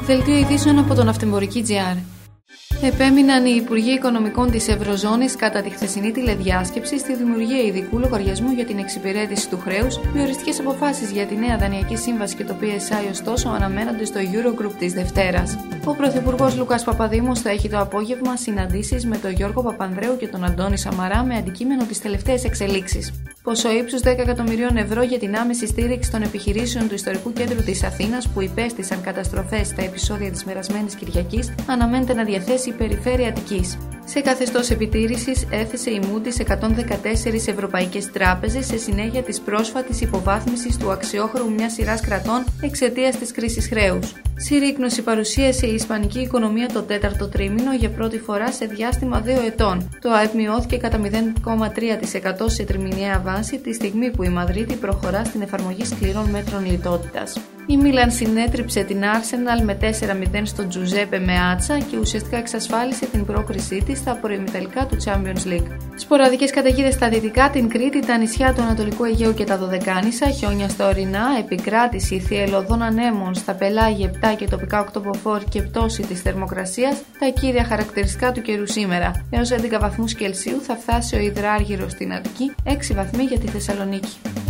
Δελτίο ειδήσεων από το Ναυτεμπορική.gr. Επέμειναν οι Υπουργοί Οικονομικών της Ευρωζώνης κατά τη χθεσινή τηλεδιάσκεψη στη δημιουργία ειδικού λογαριασμού για την εξυπηρέτηση του χρέους. Οι οριστικές αποφάσεις για τη νέα δανειακή σύμβαση και το PSI, ωστόσο, αναμένονται στο Eurogroup της Δευτέρας. Ο Πρωθυπουργός Λουκάς Παπαδήμος θα έχει το απόγευμα συναντήσεις με τον Γιώργο Παπανδρέου και τον Αντώνη Σαμαρά με αντικείμενο τις τελευταίες εξελίξεις. Ποσό ύψους 10 εκατομμυρίων ευρώ για την άμεση στήριξη των επιχειρήσεων του ιστορικού κέντρου της Αθήνας που υπέστησαν καταστροφές στα επεισόδια της περασμένης Κυριακής αναμένεται να διαθέσει η Περιφέρεια Αττικής. Σε καθεστώς επιτήρησης έθεσε η Moody's 114 ευρωπαϊκές τράπεζες σε συνέχεια της πρόσφατης υποβάθμισης του αξιόχρεου μιας σειράς κρατών εξαιτίας της κρίσης χρέους. Συρρίκνωση παρουσίασε η ισπανική οικονομία το τέταρτο τρίμηνο για πρώτη φορά σε διάστημα 2 ετών. Το ΑΕΠ μειώθηκε κατά 0,3% σε τριμηνιαία βάση τη στιγμή που η Μαδρίτη προχωρά στην εφαρμογή σκληρών μέτρων λιτότητας. Η Μίλαν συνέτριψε την Arsenal με 4-0 στο Τζουζέπε Μεάτσα και ουσιαστικά εξασφάλισε την πρόκρισή της στα προημιτελικά του Champions League. Σποραδικές καταιγίδες στα δυτικά, την Κρήτη, τα νησιά του Ανατολικού Αιγαίου και τα Δωδεκάνησα, χιόνια στα ορεινά, επικράτηση θυελλωδών ανέμων στα πελάγια 7 και τοπικά 8 μποφόρ και πτώση της θερμοκρασίας, τα κύρια χαρακτηριστικά του καιρού σήμερα. Έως 11 βαθμούς Κελσίου θα φτάσει ο υδράργυρος στην Αττική, 6 βαθμοί για τη Θεσσαλονίκη.